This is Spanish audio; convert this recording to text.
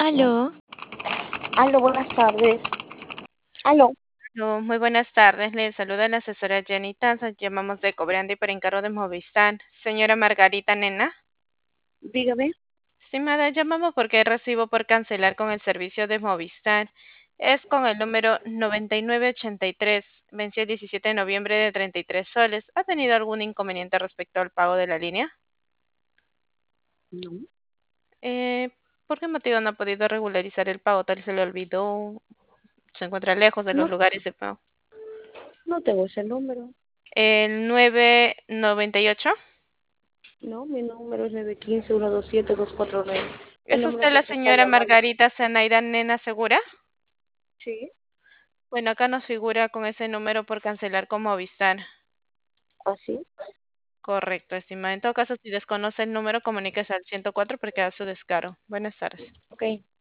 Aló, Aló, buenas tardes. Aló, muy buenas tardes. Le saluda la asesora Jenny Tanza. Llamamos de Cobrandi para encargo de Movistar. Señora Margarita Nena. dígame. Estimada, llamamos porque recibo por cancelar con el servicio de Movistar. Es con el número 9983. Venció el 17 de noviembre de 33 soles. ¿Ha tenido algún inconveniente respecto al pago de la línea? No, Eh, ¿Por qué motivo no ha podido regularizar el pago? Tal vez se le olvidó. Se encuentra lejos de los no, lugares de pago. no tengo ese número. El 998. No, mi número es 915-127-249. El ¿Es número usted que la usted está señora llamando. Margarita Zenaida Nena Segura? Sí, Bueno, acá nos figura con ese número por cancelar con Movistar. así. Correcto, estimada. En todo caso, si desconoce el número, comuníquese al 104 porque da su descaro. Buenas tardes. Ok.